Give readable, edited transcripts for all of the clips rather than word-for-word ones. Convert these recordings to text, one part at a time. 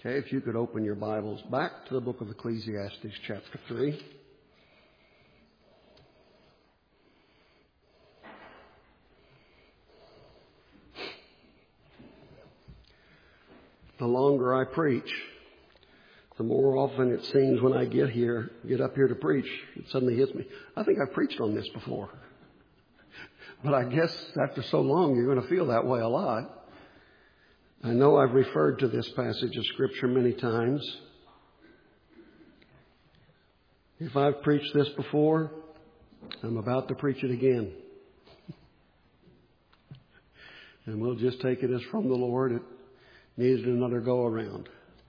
Okay, if you could open your Bibles back to the book of Ecclesiastes chapter 3. The longer I preach, the more often it seems when I get up here to preach, it suddenly hits me. I think I've preached on this before. But I guess after so long, you're going to feel that way a lot. I know I've referred to this passage of Scripture many times. If I've preached this before, I'm about to preach it again. And we'll just take it as from the Lord. It needed another go around.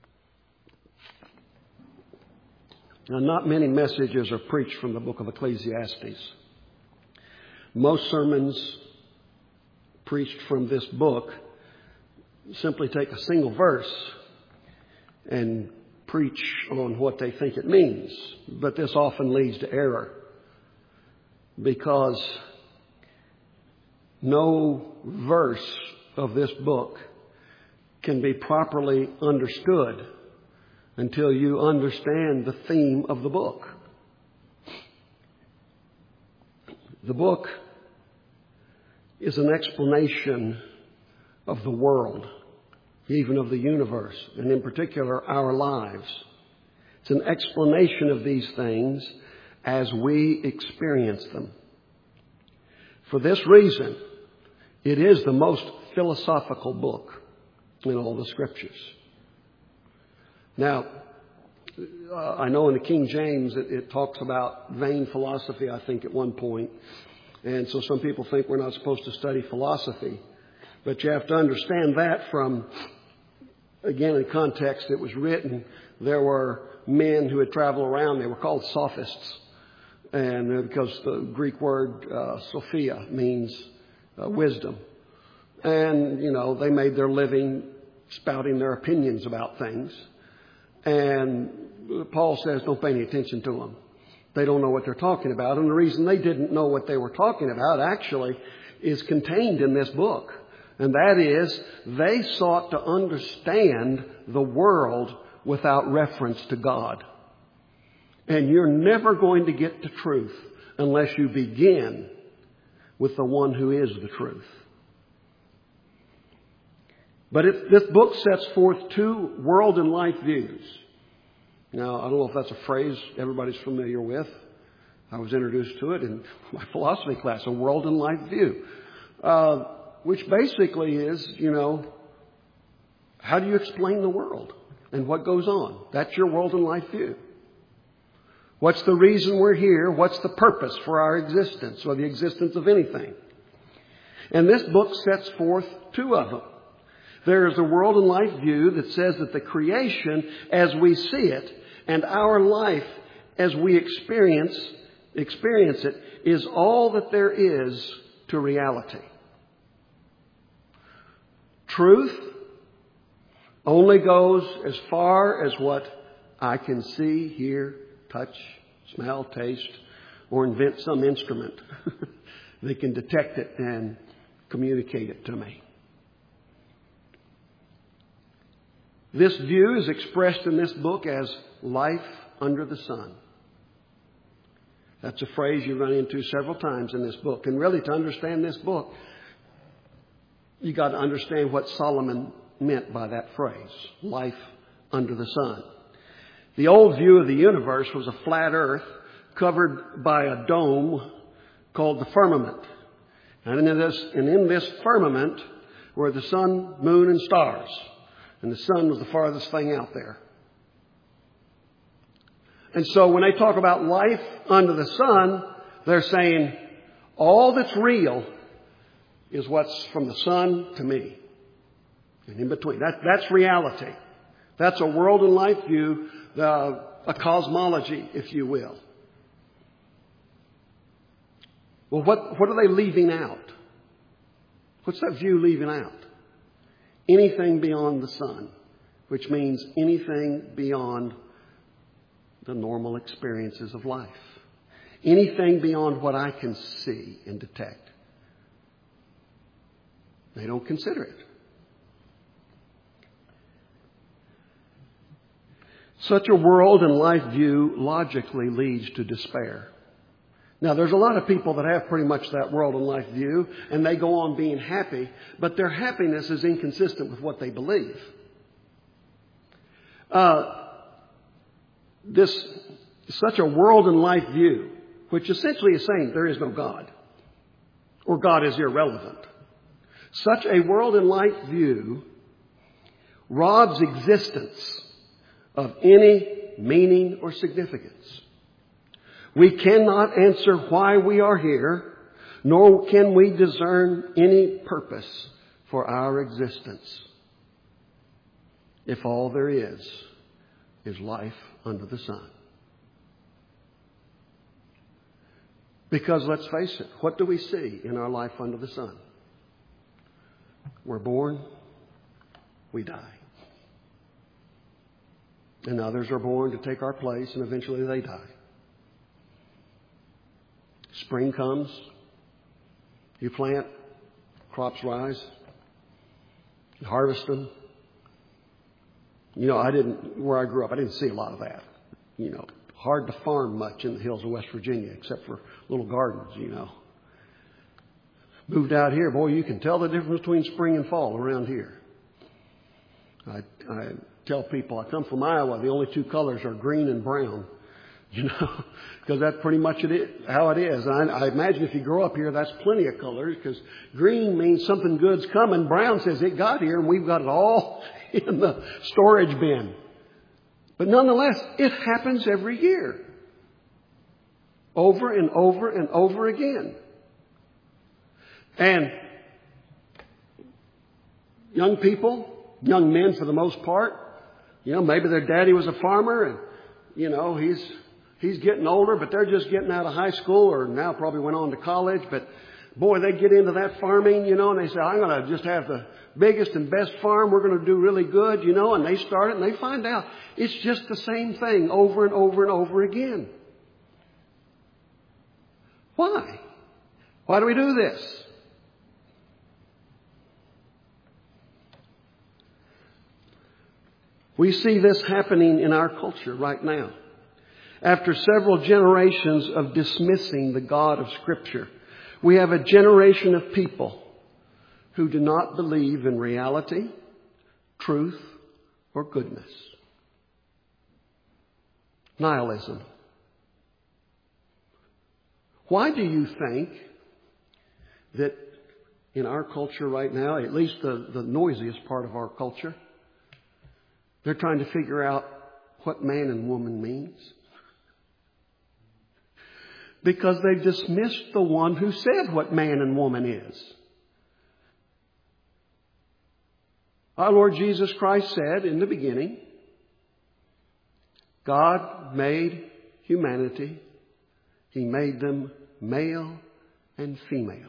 Now, not many messages are preached from the book of Ecclesiastes. Most sermons preached from this book simply take a single verse and preach on what they think it means. But this often leads to error because no verse of this book can be properly understood until you understand the theme of the book. The book is an explanation of the world, even of the universe, and in particular our lives. It's an explanation of these things as we experience them. For this reason, it is the most philosophical book in all the Scriptures. Now, I know in the King James it talks about vain philosophy, I think, at one point. And so some people think we're not supposed to study philosophy. But you have to understand that from, again, in context, it was written. There were men who had traveled around. They were called sophists. And because the Greek word Sophia means wisdom. And, they made their living spouting their opinions about things. And Paul says, don't pay any attention to them. They don't know what they're talking about. And the reason they didn't know what they were talking about actually is contained in this book. And that is, they sought to understand the world without reference to God. And you're never going to get to truth unless you begin with the one who is the truth. But this book sets forth two world and life views. Now, I don't know if that's a phrase everybody's familiar with. I was introduced to it in my philosophy class, a world and life view. Which basically is, how do you explain the world and what goes on? That's your world and life view. What's the reason we're here? What's the purpose for our existence or the existence of anything? And this book sets forth two of them. There is a world and life view that says that the creation as we see it and our life as we experience it is all that there is to reality. Truth only goes as far as what I can see, hear, touch, smell, taste, or invent some instrument that can detect it and communicate it to me. This view is expressed in this book as life under the sun. That's a phrase you run into several times in this book. And really, to understand this book, you got to understand what Solomon meant by that phrase, life under the sun. The old view of the universe was a flat earth covered by a dome called the firmament. And in this firmament were the sun, moon, and stars. And the sun was the farthest thing out there. And so when they talk about life under the sun, they're saying all that's real is what's from the sun to me. And in between. That's reality. That's a world and life view, a cosmology, if you will. Well, what are they leaving out? What's that view leaving out? Anything beyond the sun, which means anything beyond the normal experiences of life. Anything beyond what I can see and detect. They don't consider it. Such a world and life view logically leads to despair. Now, there's a lot of people that have pretty much that world and life view, and they go on being happy, but their happiness is inconsistent with what they believe. Such a world and life view, which essentially is saying there is no God, or God is irrelevant. Such a world and life view robs existence of any meaning or significance. We cannot answer why we are here, nor can we discern any purpose for our existence if all there is life under the sun. Because let's face it, what do we see in our life under the sun? We're born, we die. And others are born to take our place, and eventually they die. Spring comes, you plant, crops rise, you harvest them. Where I grew up, I didn't see a lot of that. Hard to farm much in the hills of West Virginia, except for little gardens, Moved out here, boy, you can tell the difference between spring and fall around here. I tell people I come from Iowa, the only two colors are green and brown, because that's pretty much how it is. I imagine if you grow up here, that's plenty of colors, because green means something good's coming. Brown says it got here, and we've got it all in the storage bin. But nonetheless, it happens every year. Over and over and over again. And young people, young men for the most part, maybe their daddy was a farmer and, he's getting older, but they're just getting out of high school or now probably went on to college. But boy, they get into that farming, and they say, I'm going to just have the biggest and best farm. We're going to do really good, and they start it and they find out it's just the same thing over and over and over again. Why? Why do we do this? We see this happening in our culture right now. After several generations of dismissing the God of Scripture, we have a generation of people who do not believe in reality, truth, or goodness. Nihilism. Why do you think that in our culture right now, at least the noisiest part of our culture, they're trying to figure out what man and woman means? Because they've dismissed the one who said what man and woman is. Our Lord Jesus Christ said in the beginning, God made humanity. He made them male and female.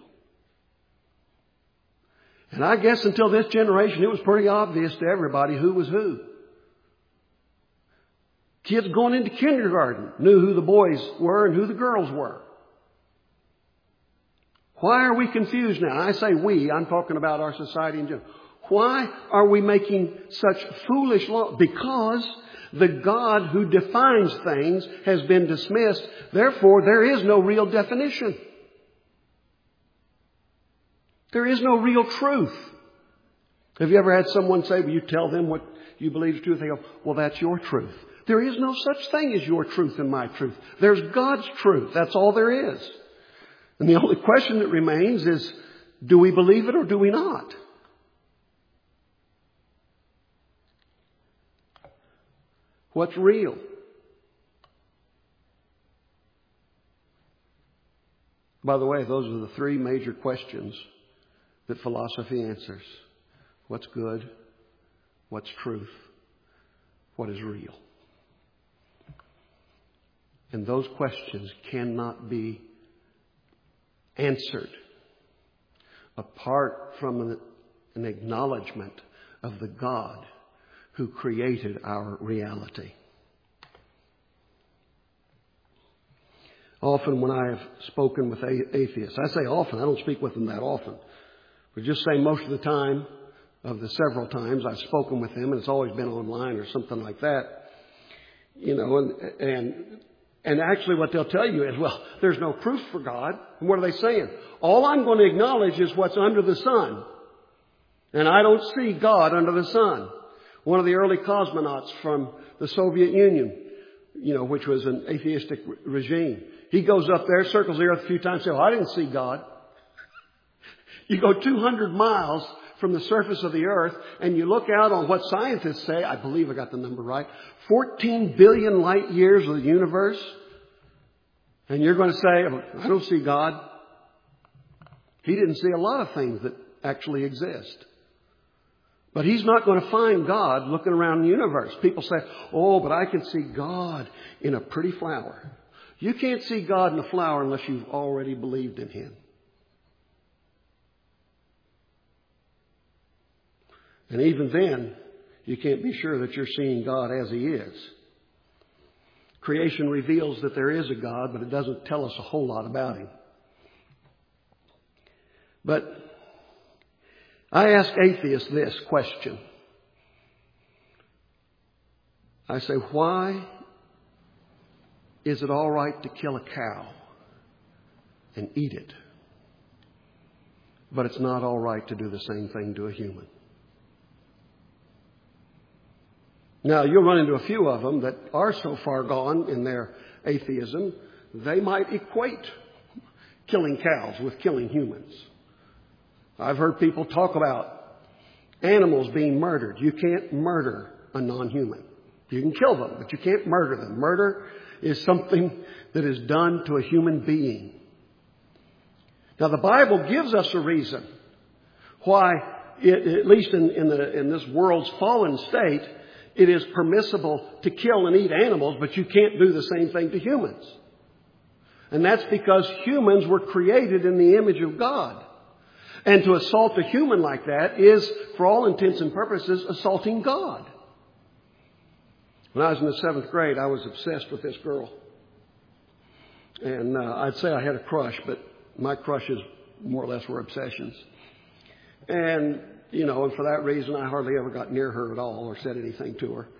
And I guess until this generation, it was pretty obvious to everybody who was who. Kids going into kindergarten knew who the boys were and who the girls were. Why are we confused now? I say we, I'm talking about our society in general. Why are we making such foolish law? Because the God who defines things has been dismissed. Therefore, there is no real definition. There is no real truth. Have you ever had someone say, well, you tell them what you believe is true? They go, well, that's your truth. There is no such thing as your truth and my truth. There's God's truth. That's all there is. And the only question that remains is, do we believe it or do we not? What's real? By the way, those are the three major questions that philosophy answers. What's good? What's truth? What is real? And those questions cannot be answered apart from an acknowledgement of the God who created our reality. Often when I have spoken with atheists, I say often, I don't speak with them that often, but just say most of the time, of the several times I've spoken with them, and it's always been online or something like that, And actually what they'll tell you is, well, there's no proof for God. And what are they saying? All I'm going to acknowledge is what's under the sun. And I don't see God under the sun. One of the early cosmonauts from the Soviet Union, which was an atheistic regime, he goes up there, circles the earth a few times, says, I didn't see God. You go 200 miles from the surface of the earth and you look out on what scientists say, I believe I got the number right, 14 billion light years of the universe. And you're going to say, I don't see God. He didn't see a lot of things that actually exist. But he's not going to find God looking around the universe. People say, oh, but I can see God in a pretty flower. You can't see God in a flower unless you've already believed in Him. And even then, you can't be sure that you're seeing God as He is. Creation reveals that there is a God, but it doesn't tell us a whole lot about Him. But I ask atheists this question. I say, why is it all right to kill a cow and eat it, but it's not all right to do the same thing to a human? Now, you'll run into a few of them that are so far gone in their atheism, they might equate killing cows with killing humans. I've heard people talk about animals being murdered. You can't murder a non-human. You can kill them, but you can't murder them. Murder is something that is done to a human being. Now, the Bible gives us a reason why, at least in this world's fallen state, it is permissible to kill and eat animals, but you can't do the same thing to humans. And that's because humans were created in the image of God. And to assault a human like that is, for all intents and purposes, assaulting God. When I was in the 7th grade, I was obsessed with this girl. And I'd say I had a crush, but my crushes more or less were obsessions. And for that reason, I hardly ever got near her at all or said anything to her.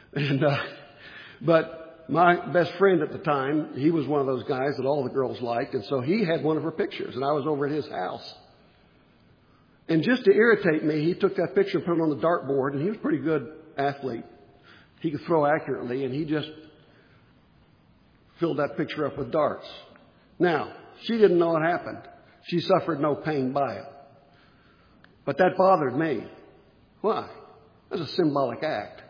But my best friend at the time, he was one of those guys that all the girls liked. And so he had one of her pictures, and I was over at his house. And just to irritate me, he took that picture and put it on the dartboard, and he was a pretty good athlete. He could throw accurately, and he just filled that picture up with darts. Now, she didn't know what happened. She suffered no pain by it. But that bothered me. Why? That's a symbolic act.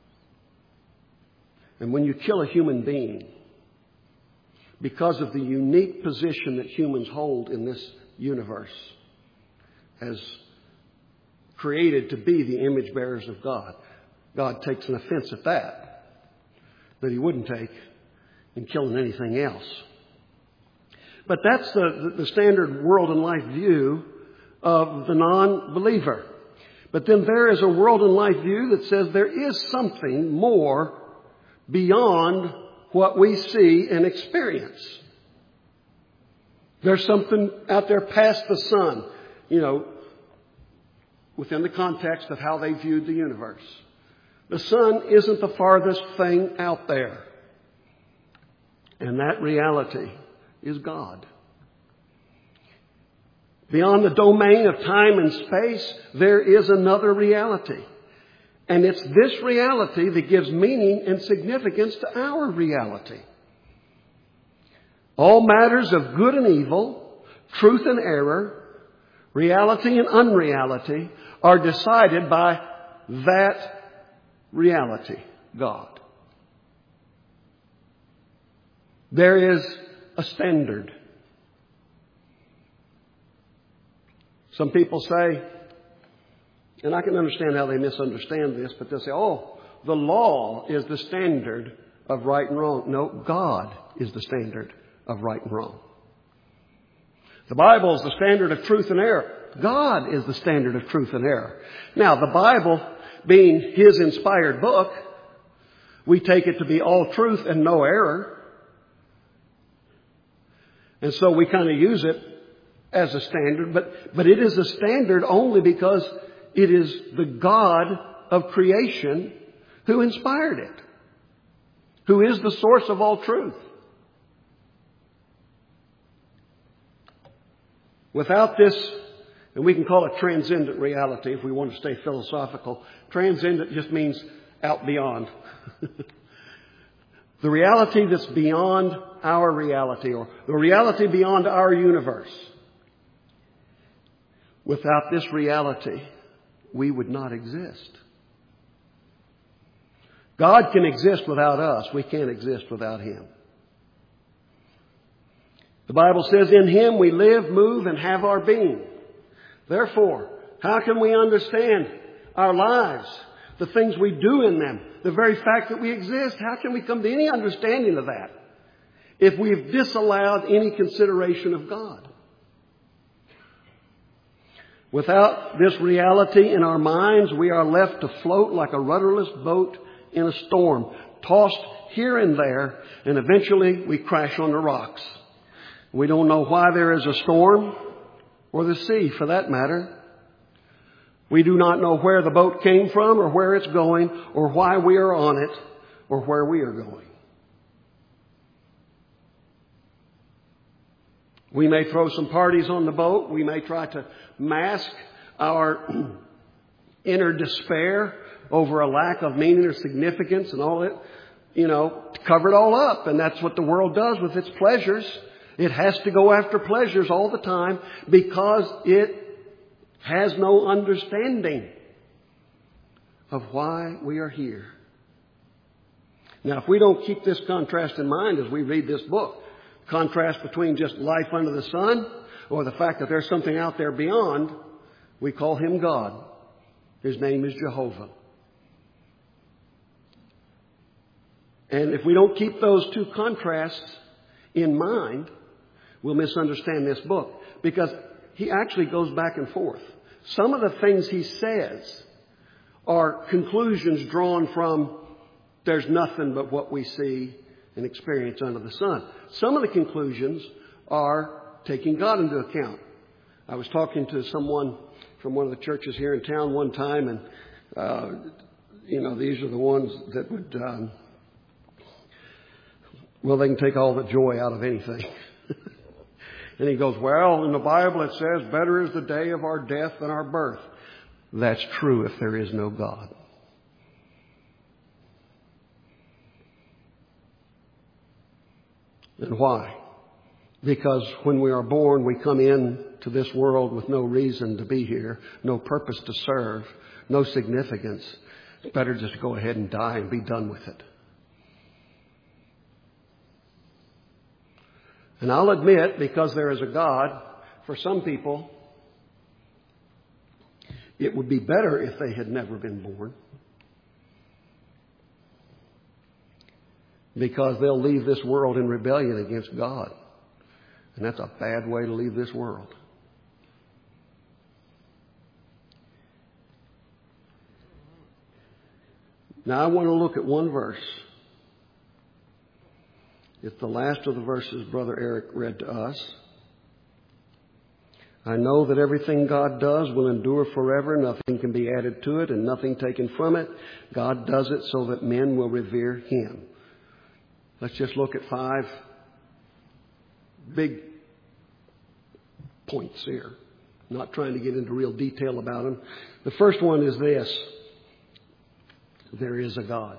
And when you kill a human being, because of the unique position that humans hold in this universe, as created to be the image bearers of God, God takes an offense at that He wouldn't take in killing anything else. But that's the standard world and life view of the non-believer. But then there is a world and life view that says there is something more beyond what we see and experience. There's something out there past the sun, within the context of how they viewed the universe. The sun isn't the farthest thing out there. And that reality is God. Beyond the domain of time and space, there is another reality. And it's this reality that gives meaning and significance to our reality. All matters of good and evil, truth and error, reality and unreality are decided by that reality, God. There is a standard. Some people say, and I can understand how they misunderstand this, but they'll say, the law is the standard of right and wrong. No, God is the standard of right and wrong. The Bible is the standard of truth and error. God is the standard of truth and error. Now, the Bible being His inspired book, we take it to be all truth and no error. And so we kind of use it as a standard, but it is a standard only because it is the God of creation who inspired it. who is the source of all truth. Without this, and we can call it transcendent reality if we want to stay philosophical. Transcendent just means out beyond. The reality that's beyond our reality, or the reality beyond our universe. Without this reality, we would not exist. God can exist without us. We can't exist without Him. The Bible says, in Him we live, move, and have our being. Therefore, how can we understand our lives, the things we do in them, the very fact that we exist? How can we come to any understanding of that if we've disallowed any consideration of God? Without this reality in our minds, we are left to float like a rudderless boat in a storm, tossed here and there, and eventually we crash on the rocks. We don't know why there is a storm, or the sea for that matter. We do not know where the boat came from, or where it's going, or why we are on it, or where we are going. We may throw some parties on the boat. We may try to mask our inner despair over a lack of meaning or significance and all it, cover it all up. And that's what the world does with its pleasures. It has to go after pleasures all the time because it has no understanding of why we are here. Now, if we don't keep this contrast in mind as we read this book, contrast between just life under the sun or the fact that there's something out there beyond, we call Him God. His name is Jehovah. And if we don't keep those two contrasts in mind, we'll misunderstand this book, because he actually goes back and forth. Some of the things he says are conclusions drawn from there's nothing but what we see and experience under the sun. Some of the conclusions are taking God into account. I was talking to someone from one of the churches here in town one time, and these are the ones that would they can take all the joy out of anything. And he goes, well, in the Bible it says, better is the day of our death than our birth. That's true if there is no God. And why? Because when we are born, we come into this world with no reason to be here, no purpose to serve, no significance. It's better just to go ahead and die and be done with it. And I'll admit, because there is a God, for some people, it would be better if they had never been born. Because they'll leave this world in rebellion against God. And that's a bad way to leave this world. Now I want to look at one verse. It's the last of the verses Brother Eric read to us. I know that everything God does will endure forever. Nothing can be added to it and nothing taken from it. God does it so that men will revere Him. Let's just look at 5 big points here. I'm not trying to get into real detail about them. The first one is this. There is a God.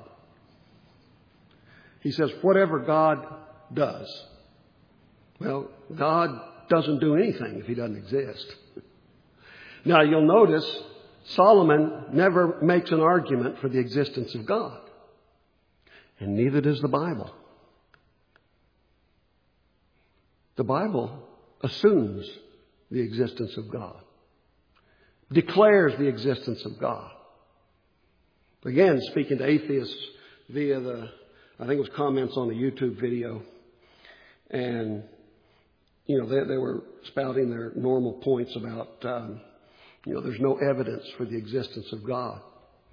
He says, whatever God does. Well, God doesn't do anything if He doesn't exist. Now, you'll notice Solomon never makes an argument for the existence of God. And neither does the Bible. The Bible assumes the existence of God. Declares the existence of God. Again, speaking to atheists via I think it was comments on the YouTube video. And, they were spouting their normal points about, there's no evidence for the existence of God.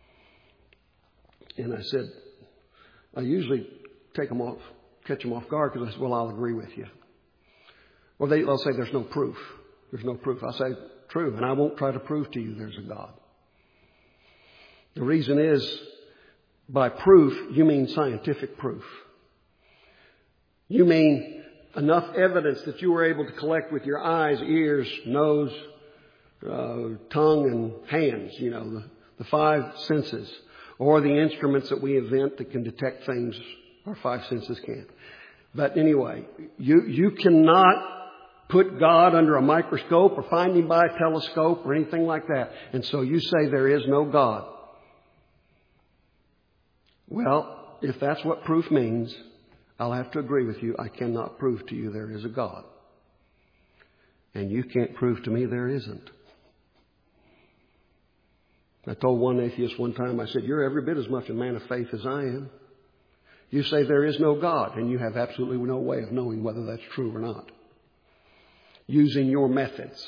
And I said, I usually catch them off guard because I said, well, I'll agree with you. Or they'll say there's no proof. There's no proof. I say, true. And I won't try to prove to you there's a God. The reason is, by proof, you mean scientific proof. You mean enough evidence that you were able to collect with your eyes, ears, nose, tongue, and hands, the five senses, or the instruments that we invent that can detect things our five senses can't. But anyway, you cannot put God under a microscope or find Him by a telescope or anything like that. And so you say there is no God. Well, if that's what proof means, I'll have to agree with you. I cannot prove to you there is a God. And you can't prove to me there isn't. I told one atheist one time, I said, you're every bit as much a man of faith as I am. You say there is no God, and you have absolutely no way of knowing whether that's true or not, using your methods.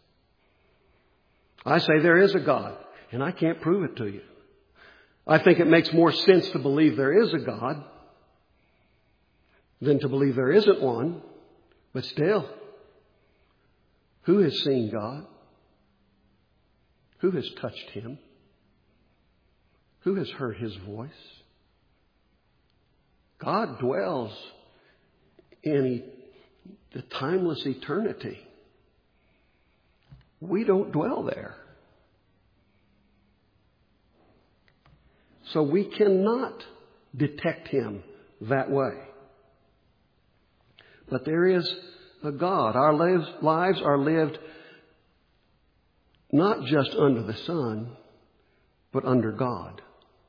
I say there is a God, and I can't prove it to you. I think it makes more sense to believe there is a God than to believe there isn't one. But still, who has seen God? Who has touched Him? Who has heard His voice? God dwells in the timeless eternity. We don't dwell there. So we cannot detect Him that way. But there is a God. Our lives are lived not just under the sun, but under God.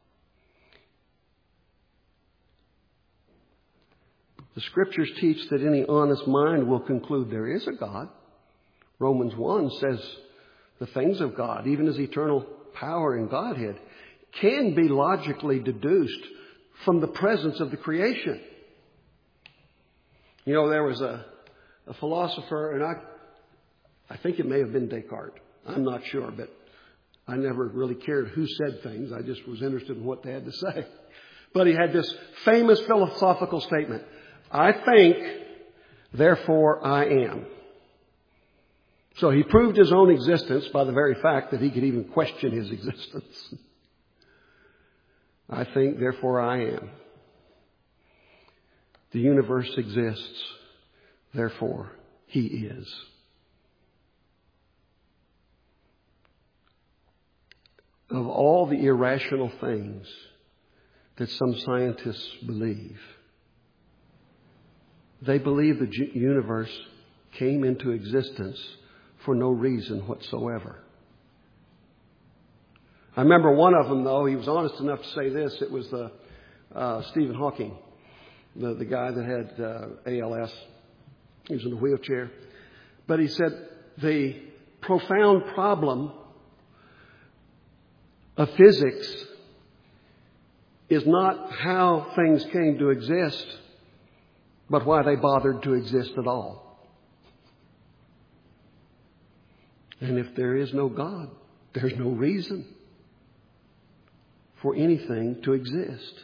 The Scriptures teach that any honest mind will conclude there is a God. Romans 1 says the things of God, even His eternal power and Godhead, can be logically deduced from the presence of the creation. There was a philosopher, and I think it may have been Descartes. I'm not sure, but I never really cared who said things. I just was interested in what they had to say. But he had this famous philosophical statement: I think, therefore I am. So he proved his own existence by the very fact that he could even question his existence. I think, therefore I am. The universe exists, therefore He is. Of all the irrational things that some scientists believe, they believe the universe came into existence for no reason whatsoever. I remember one of them, though, he was honest enough to say this. It was Stephen Hawking, the guy that had ALS. He was in a wheelchair. But he said the profound problem of physics is not how things came to exist, but why they bothered to exist at all. And if there is no God, there's no reason for anything to exist.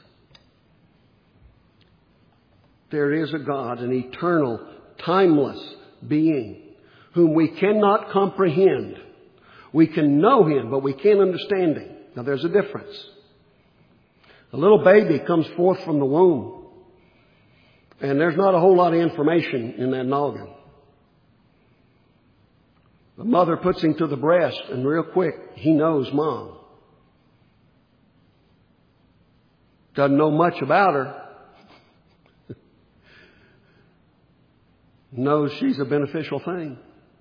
There is a God, an eternal, timeless being whom we cannot comprehend. We can know Him, but we can't understand Him. Now there's a difference. A little baby comes forth from the womb, and there's not a whole lot of information in that noggin. The mother puts him to the breast, and real quick, he knows Mom. Doesn't know much about her. Knows she's a beneficial thing.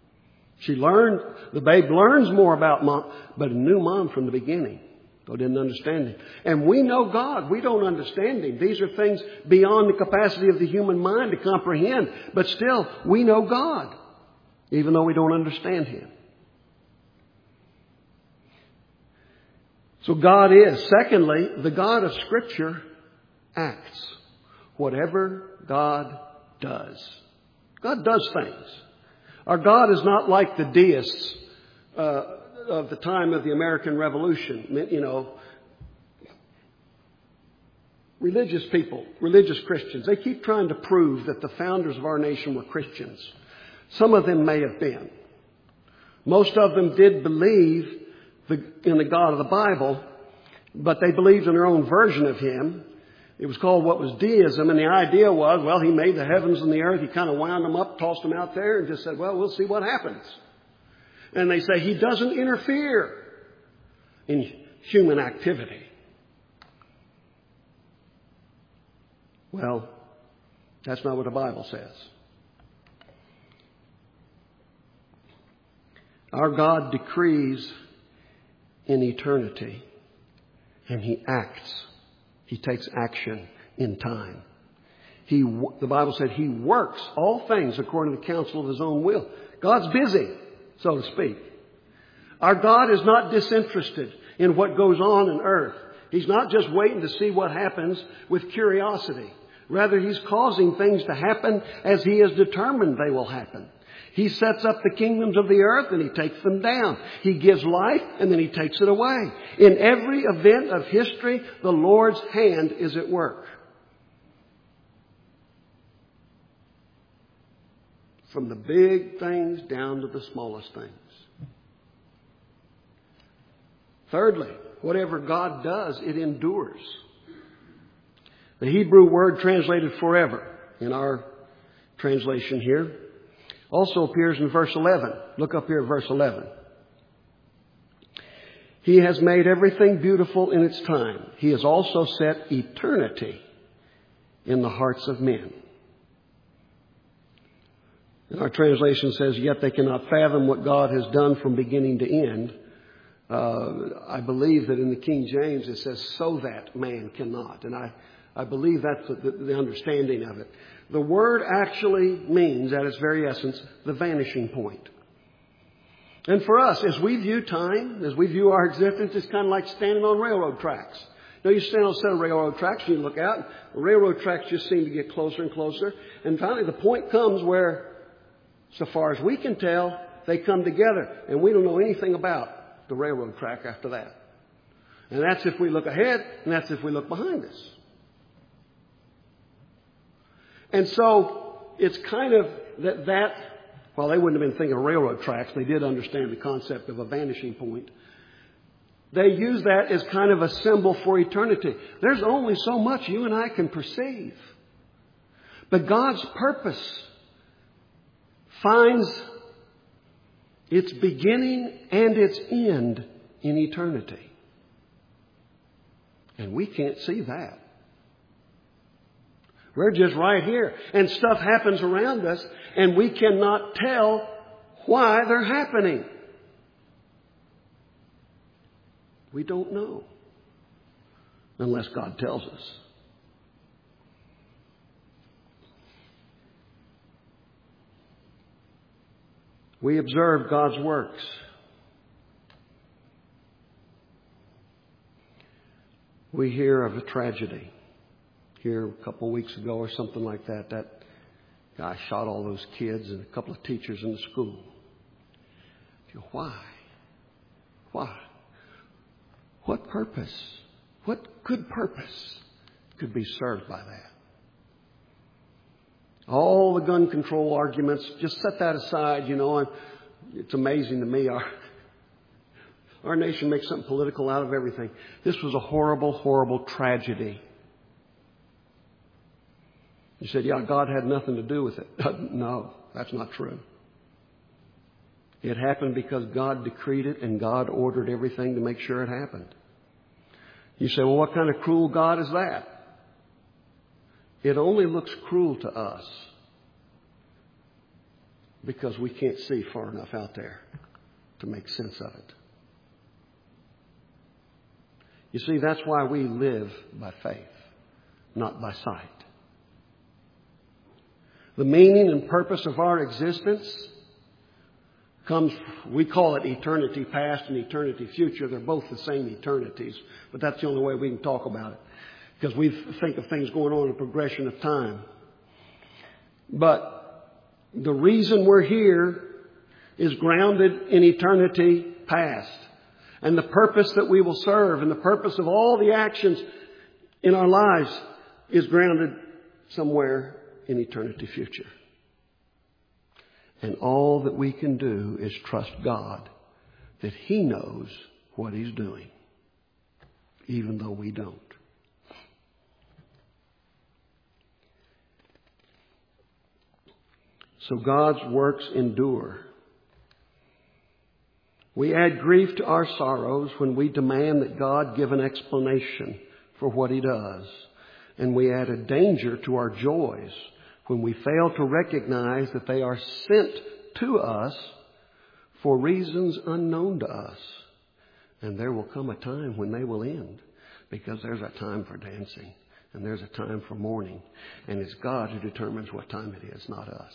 The babe learns more about Mom, but knew Mom from the beginning, though didn't understand Him. And we know God. We don't understand Him. These are things beyond the capacity of the human mind to comprehend. But still, we know God, even though we don't understand Him. So God is. Secondly, the God of Scripture acts. Whatever God does. God does things. Our God is not like the deists of the time of the American Revolution. Religious people, religious Christians, they keep trying to prove that the founders of our nation were Christians. Some of them may have been. Most of them did believe in the God of the Bible, but they believed in their own version of Him. It was called what was deism, and the idea was, well, He made the heavens and the earth. He kind of wound them up, tossed them out there, and just said, well, we'll see what happens. And they say He doesn't interfere in human activity. Well, that's not what the Bible says. Our God decrees in eternity, and He acts. He takes action in time. The Bible said He works all things according to the counsel of His own will. God's busy, so to speak. Our God is not disinterested in what goes on earth. He's not just waiting to see what happens with curiosity. Rather, He's causing things to happen as He has determined they will happen. He sets up the kingdoms of the earth and He takes them down. He gives life and then He takes it away. In every event of history, the Lord's hand is at work. From the big things down to the smallest things. Thirdly, whatever God does, it endures. The Hebrew word translated forever in our translation here also appears in verse 11. Look up here at verse 11. He has made everything beautiful in its time. He has also set eternity in the hearts of men. And our translation says, yet they cannot fathom what God has done from beginning to end. I believe that in the King James it says, so that man cannot. And I believe that's the understanding of it. The word actually means, at its very essence, the vanishing point. And for us, as we view time, as we view our existence, it's kind of like standing on railroad tracks. You know, you stand on a set of railroad tracks and you look out, and the railroad tracks just seem to get closer and closer. And finally the point comes where, so far as we can tell, they come together. And we don't know anything about the railroad track after that. And that's if we look ahead, and that's if we look behind us. And so it's kind of that, well, they wouldn't have been thinking of railroad tracks. They did understand the concept of a vanishing point. They use that as kind of a symbol for eternity. There's only so much you and I can perceive. But God's purpose finds its beginning and its end in eternity. And we can't see that. We're just right here. And stuff happens around us and we cannot tell why they're happening. We don't know. Unless God tells us. We observe God's works. We hear of a tragedy. Here a couple of weeks ago or something like that, that guy shot all those kids and a couple of teachers in the school. Why? Why? What purpose? What good purpose could be served by that? All the gun control arguments, just set that aside, and it's amazing to me. Our nation makes something political out of everything. This was a horrible, horrible tragedy. You said, yeah, God had nothing to do with it. No, that's not true. It happened because God decreed it and God ordered everything to make sure it happened. You say, well, what kind of cruel God is that? It only looks cruel to us because we can't see far enough out there to make sense of it. You see, that's why we live by faith, not by sight. The meaning and purpose of our existence comes, we call it eternity past and eternity future. They're both the same eternities, but that's the only way we can talk about it. Because we think of things going on in a progression of time. But the reason we're here is grounded in eternity past. And the purpose that we will serve and the purpose of all the actions in our lives is grounded somewhere in eternity future. And all that we can do is trust God that He knows what He's doing, even though we don't. So God's works endure. We add grief to our sorrows when we demand that God give an explanation for what He does. And we add a danger to our joys when we fail to recognize that they are sent to us for reasons unknown to us. And there will come a time when they will end, because there's a time for dancing and there's a time for mourning. And it's God who determines what time it is, not us.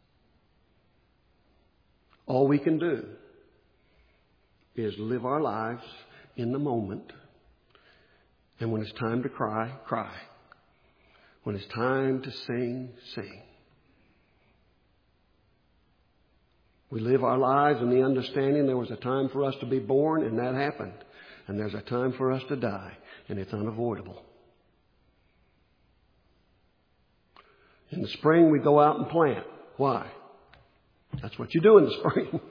All we can do is live our lives in the moment. And when it's time to cry, cry. When it's time to sing, sing. We live our lives in the understanding there was a time for us to be born, and that happened. And there's a time for us to die, and it's unavoidable. In the spring, we go out and plant. Why? That's what you do in the spring.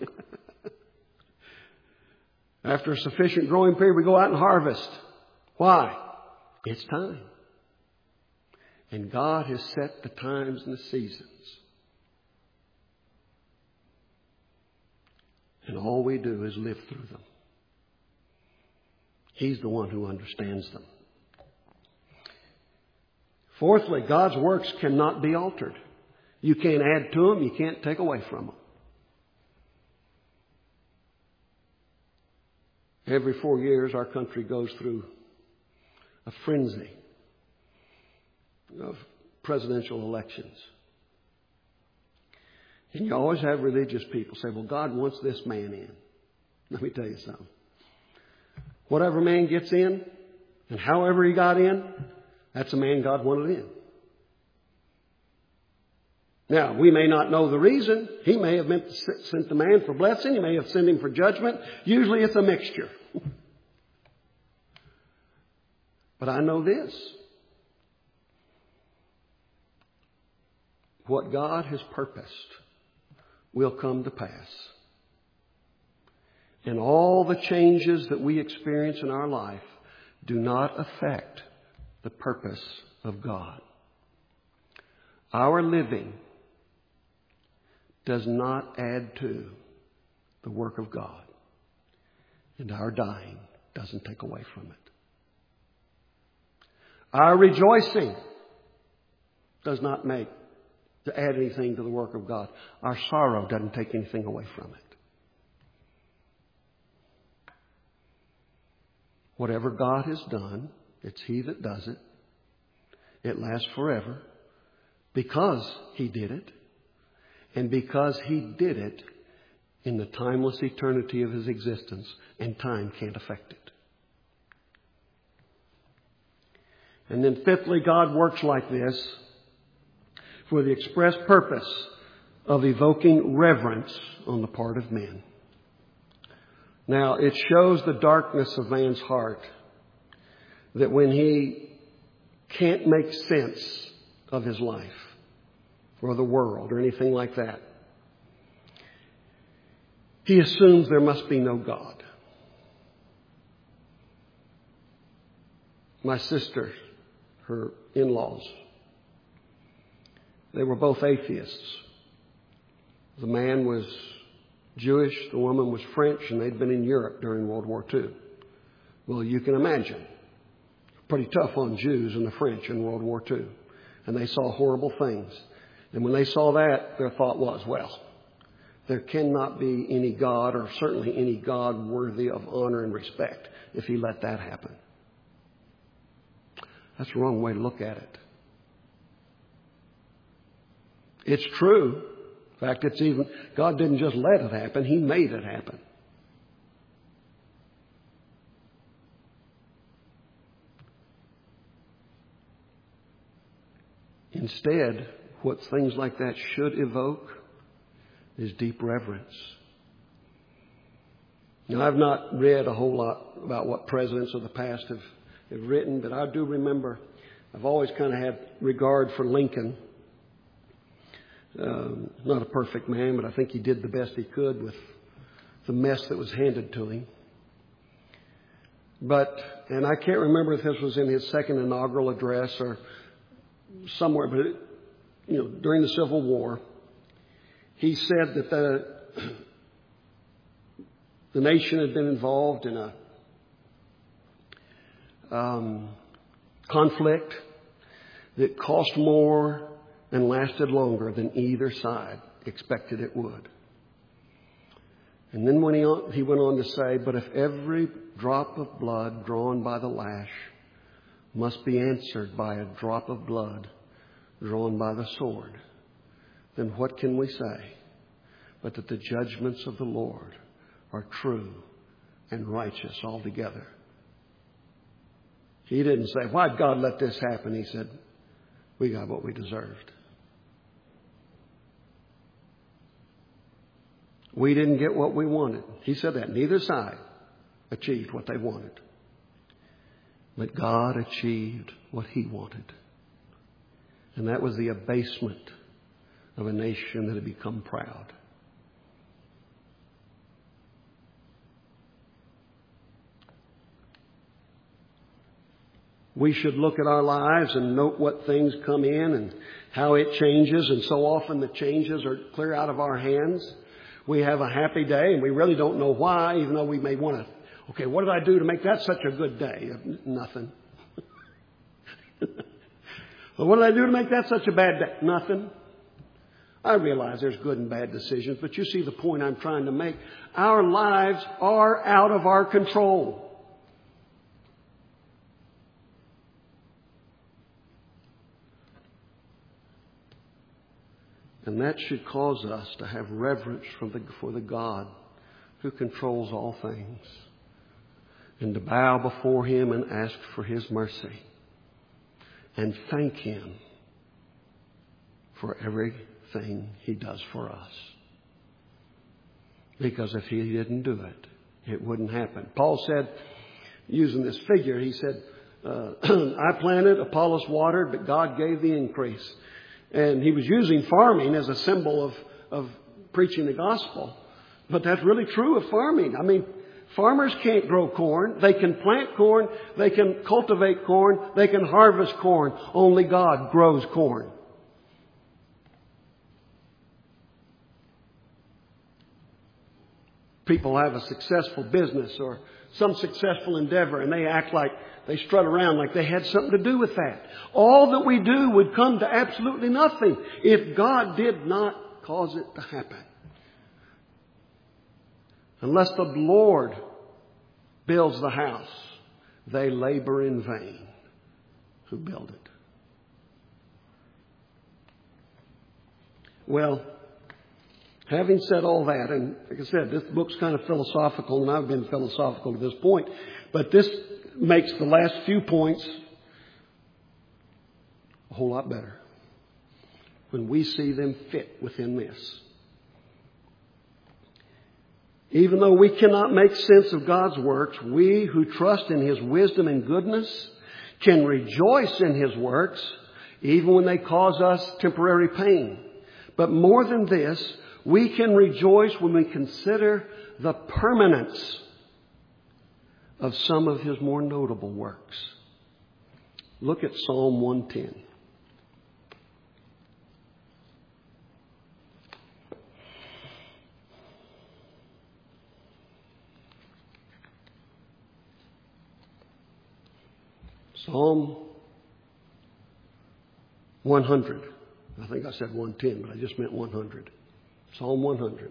After a sufficient growing period, we go out and harvest. Why? It's time. And God has set the times and the seasons. And all we do is live through them. He's the one who understands them. Fourthly, God's works cannot be altered. You can't add to them. You can't take away from them. Every 4 years, our country goes through a frenzy of presidential elections. And you always have religious people say, well, God wants this man in. Let me tell you something. Whatever man gets in, and however he got in, that's a man God wanted in. Now, we may not know the reason. He may have sent the man for blessing. He may have sent him for judgment. Usually it's a mixture. But I know this. What God has purposed will come to pass. And all the changes that we experience in our life do not affect the purpose of God. Our living does not add to the work of God. And our dying doesn't take away from it. Our rejoicing does not add anything to the work of God. Our sorrow doesn't take anything away from it. Whatever God has done, it's He that does it. It lasts forever because He did it. And because He did it in the timeless eternity of His existence, and time can't affect it. And then fifthly, God works like this for the express purpose of evoking reverence on the part of men. Now, it shows the darkness of man's heart that when he can't make sense of his life or the world or anything like that, he assumes there must be no God. My sister, her in-laws, they were both atheists. The man was Jewish, the woman was French, and they'd been in Europe during World War II. Well, you can imagine. Pretty tough on Jews and the French in World War II. And they saw horrible things. And when they saw that, their thought was, well, there cannot be any God, or certainly any God worthy of honor and respect, if He let that happen. That's the wrong way to look at it. It's true. In fact, God didn't just let it happen, He made it happen. Instead, what things like that should evoke is deep reverence. Now, I've not read a whole lot about what presidents of the past have written, but I do remember I've always kind of had regard for Lincoln. Not a perfect man, but I think he did the best he could with the mess that was handed to him. And I can't remember if this was in his second inaugural address or somewhere, but during the Civil War, he said that the nation had been involved in a conflict that cost more and lasted longer than either side expected it would. And then when he went on to say, but if every drop of blood drawn by the lash must be answered by a drop of blood drawn by the sword, then what can we say but that the judgments of the Lord are true and righteous altogether? He didn't say, why'd God let this happen? He said, we got what we deserved. We didn't get what we wanted. He said that. Neither side achieved what they wanted. But God achieved what He wanted. And that was the abasement of a nation that had become proud. We should look at our lives and note what things come in and how it changes. And so often the changes are clear out of our hands. We have a happy day and we really don't know why, even though we may want to, okay, what did I do to make that such a good day? Nothing. Well, what did I do to make that such a bad day? Nothing. I realize there's good and bad decisions, but you see the point I'm trying to make. Our lives are out of our control. And that should cause us to have reverence for the God who controls all things, and to bow before Him and ask for His mercy and thank Him for everything He does for us. Because if He didn't do it, it wouldn't happen. Paul said, using this figure, he said, I planted, Apollos watered, but God gave the increase. And he was using farming as a symbol of preaching the gospel. But that's really true of farming. I mean, farmers can't grow corn. They can plant corn. They can cultivate corn. They can harvest corn. Only God grows corn. People have a successful business or some successful endeavor, and they act like they strut around like they had something to do with that. All that we do would come to absolutely nothing if God did not cause it to happen. Unless the Lord builds the house, they labor in vain who build it. Well, having said all that, and like I said, this book's kind of philosophical, and I've been philosophical to this point, but this makes the last few points a whole lot better when we see them fit within this. Even though we cannot make sense of God's works, we who trust in His wisdom and goodness can rejoice in His works, even when they cause us temporary pain. But more than this, we can rejoice when we consider the permanence of some of His more notable works. Look at Psalm 110. Psalm 100. I think I said 110, but I just meant 100. Psalm 100.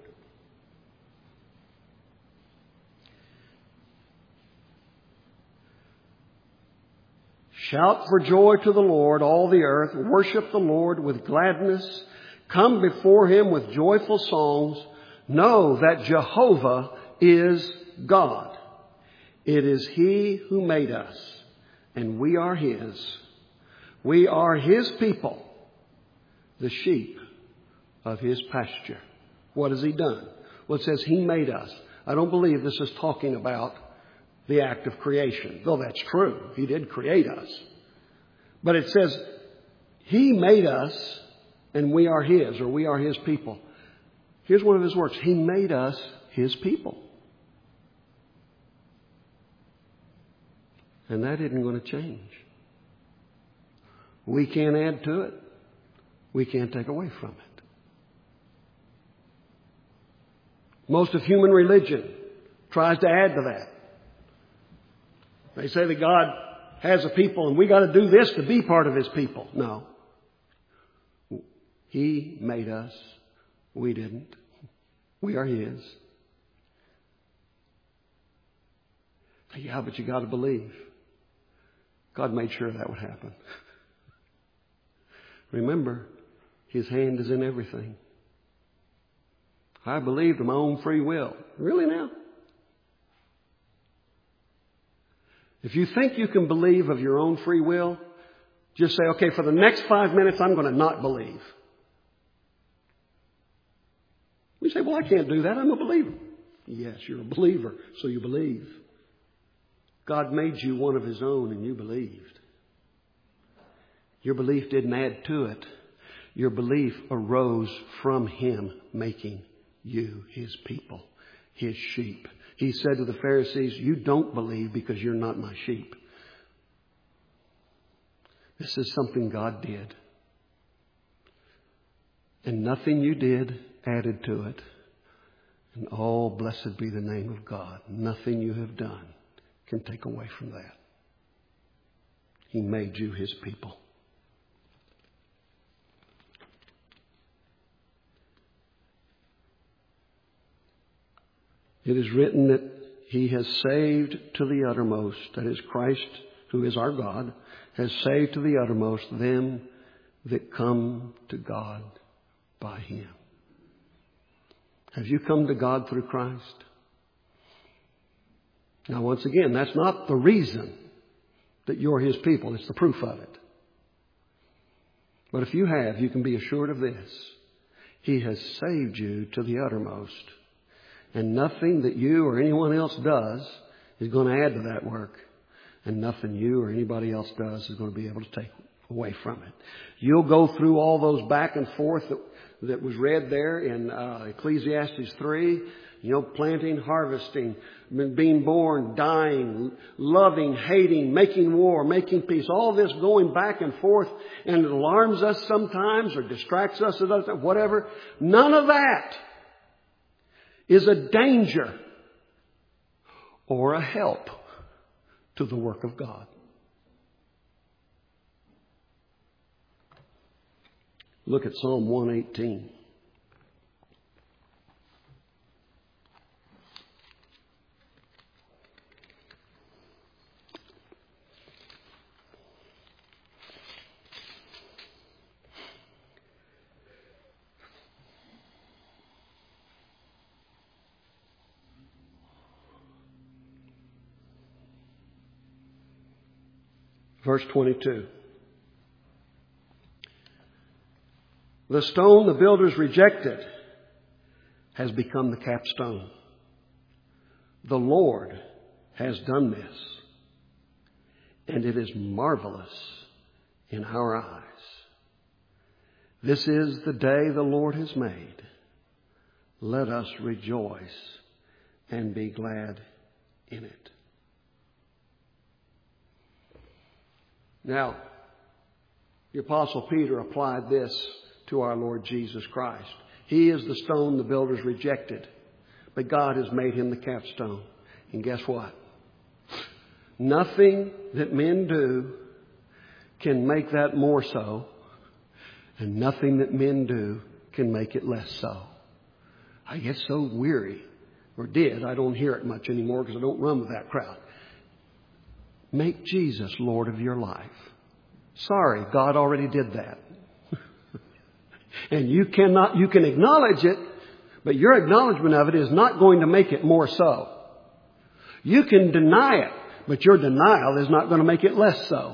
Shout for joy to the Lord, all the earth. Worship the Lord with gladness. Come before Him with joyful songs. Know that Jehovah is God. It is He who made us, and we are His. We are His people, the sheep of His pasture. What has He done? Well, it says He made us. I don't believe this is talking about the act of creation, though that's true. He did create us. But it says He made us and we are His, or we are His people. Here's one of His works. He made us His people. And that isn't going to change. We can't add to it. We can't take away from it. Most of human religion tries to add to that. They say that God has a people and we got to do this to be part of His people. No. He made us. We didn't. We are His. Yeah, but you got to believe. God made sure that would happen. Remember, His hand is in everything. I believed of my own free will. Really now? If you think you can believe of your own free will, just say, okay, for the next 5 minutes, I'm going to not believe. We say, well, I can't do that. I'm a believer. Yes, you're a believer, so you believe. God made you one of His own and you believed. Your belief didn't add to it. Your belief arose from Him making you His people, His sheep. He said to the Pharisees, you don't believe because you're not my sheep. This is something God did. And nothing you did added to it. And oh, blessed be the name of God. Nothing you have done can take away from that. He made you His people. It is written that He has saved to the uttermost, that is Christ, who is our God, has saved to the uttermost them that come to God by Him. Have you come to God through Christ? Now, once again, that's not the reason that you're His people. It's the proof of it. But if you have, you can be assured of this. He has saved you to the uttermost. And nothing that you or anyone else does is going to add to that work. And nothing you or anybody else does is going to be able to take away from it. You'll go through all those back and forth that was read there in Ecclesiastes 3. You know, planting, harvesting, being born, dying, loving, hating, making war, making peace. All this going back and forth, and it alarms us sometimes or distracts us at other times, whatever. None of that is a danger or a help to the work of God. Look at Psalm 118. Verse 22. The stone the builders rejected has become the capstone. The Lord has done this, and it is marvelous in our eyes. This is the day the Lord has made. Let us rejoice and be glad in it. Now, the Apostle Peter applied this to our Lord Jesus Christ. He is the stone the builders rejected, but God has made Him the capstone. And guess what? Nothing that men do can make that more so, and nothing that men do can make it less so. I get so weary, or did. I don't hear it much anymore because I don't run with that crowd. Make Jesus Lord of your life. Sorry, God already did that. And you can acknowledge it, but your acknowledgement of it is not going to make it more so. You can deny it, but your denial is not going to make it less so.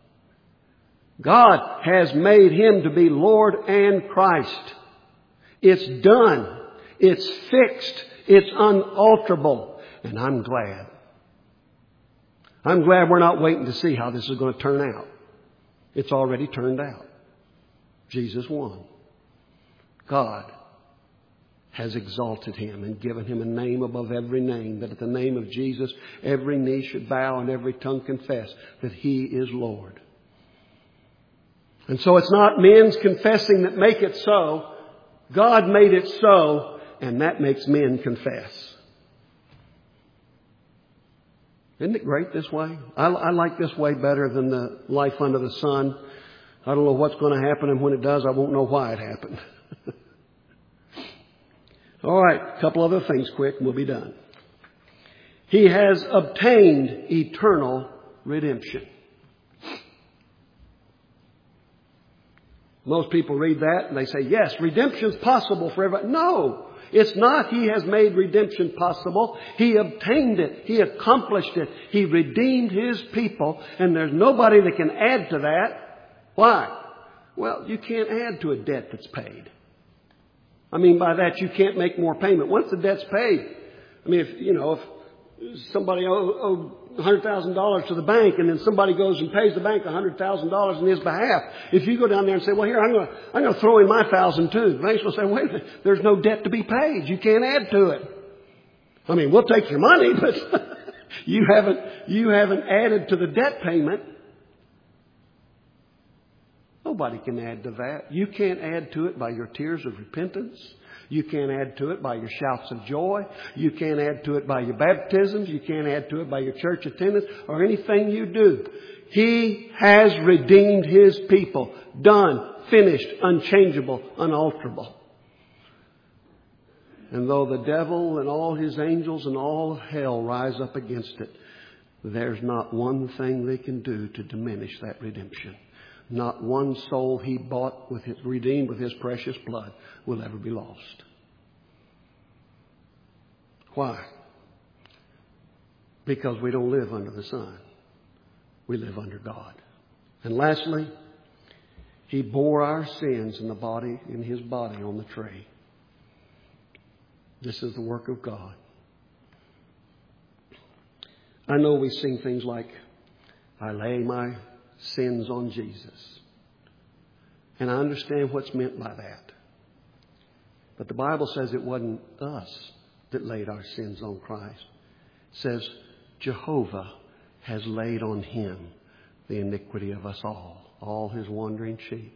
God has made Him to be Lord and Christ. It's done. It's fixed. It's unalterable. And I'm glad. I'm glad we're not waiting to see how this is going to turn out. It's already turned out. Jesus won. God has exalted Him and given Him a name above every name, that at the name of Jesus every knee should bow and every tongue confess that He is Lord. And so it's not men's confessing that make it so. God made it so, and that makes men confess. Isn't it great this way? I like this way better than the life under the sun. I don't know what's going to happen, and when it does, I won't know why it happened. All right, a couple other things quick and we'll be done. He has obtained eternal redemption. Most people read that and they say, yes, redemption's possible for everybody. No, it's not. He has made redemption possible. He obtained it. He accomplished it. He redeemed His people, and there's nobody that can add to that. Why? Well, you can't add to a debt that's paid. I mean by that, you can't make more payment. Once the debt's paid, I mean, if somebody owed $100,000 to the bank, and then somebody goes and pays the bank $100,000 in his behalf. If you go down there and say, well, here, I'm going to throw in my $1,000 too. The bank's going to say, wait a minute, there's no debt to be paid. You can't add to it. I mean, we'll take your money, but you haven't added to the debt payment. Nobody can add to that. You can't add to it by your tears of repentance. You can't add to it by your shouts of joy. You can't add to it by your baptisms. You can't add to it by your church attendance or anything you do. He has redeemed His people. Done, finished, unchangeable, unalterable. And though the devil and all his angels and all hell rise up against it, there's not one thing they can do to diminish that redemption. Not one soul He bought redeemed with His precious blood will ever be lost. Why? Because we don't live under the sun. We live under God. And lastly, He bore our sins in His body on the tree. This is the work of God. I know we sing things like, I lay my sins on Jesus. And I understand what's meant by that. But the Bible says it wasn't us that laid our sins on Christ. It says Jehovah has laid on Him the iniquity of us all His wandering sheep.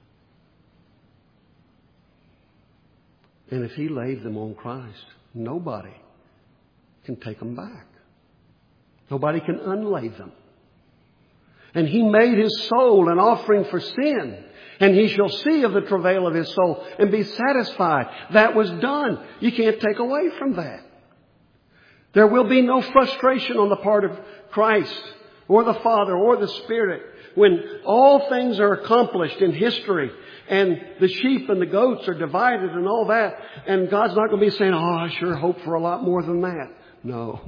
And if He laid them on Christ, nobody can take them back. Nobody can unlay them. And He made His soul an offering for sin. And He shall see of the travail of His soul and be satisfied. That was done. You can't take away from that. There will be no frustration on the part of Christ or the Father or the Spirit when all things are accomplished in history and the sheep and the goats are divided and all that. And God's not going to be saying, oh, I sure hope for a lot more than that. No.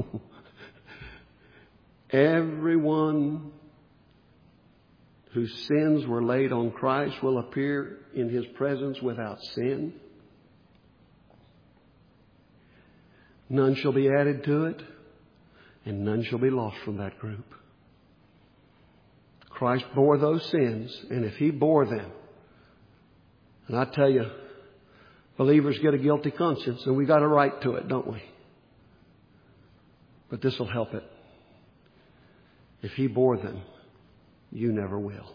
Everyone whose sins were laid on Christ will appear in His presence without sin. None shall be added to it, and none shall be lost from that group. Christ bore those sins, and if He bore them, and I tell you, believers get a guilty conscience, and we got a right to it, don't we? But this will help it. If He bore them, you never will.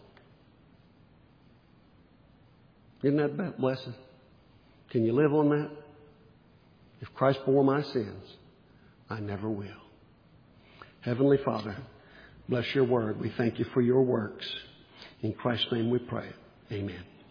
Isn't that blessed? Can you live on that? If Christ bore my sins, I never will. Heavenly Father, bless Your word. We thank You for Your works. In Christ's name we pray. Amen.